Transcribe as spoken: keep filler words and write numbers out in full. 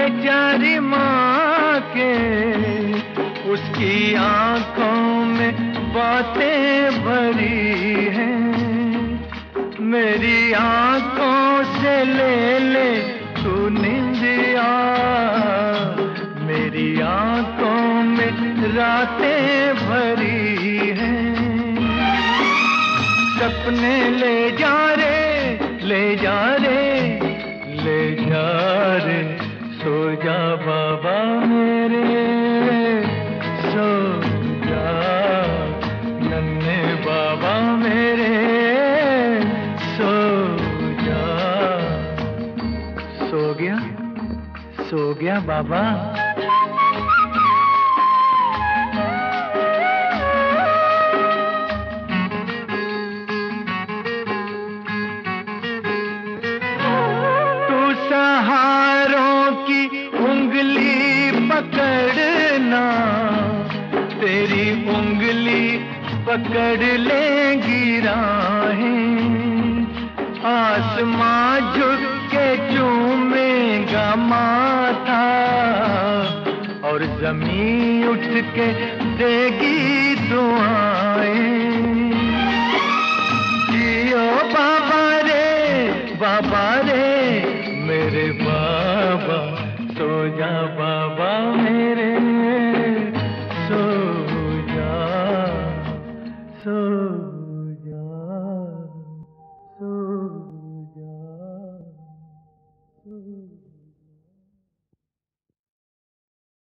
बेचारी माँ के, उसकी आंखों में बातें भरी हैं। मेरी आंखों से ले ले तू निंदिया, मेरी आंखों में रातें भरी हैं। सपने ले जा रे, ले जा रे, ले जा रे, सो जा बाबा मेरे, सो जा नन्हे बाबा मेरे, सो जा। सो गया, सो गया बाबा। सहारों की उंगली पकड़ना, तेरी उंगली पकड़ लेंगी राहें। आसमां झुक के चूमेगा माथा, और जमीन उठ के देगी दुआएं। जियो बाबा रे, बाबा रे, मेरे बाबा, सो जा बाबा।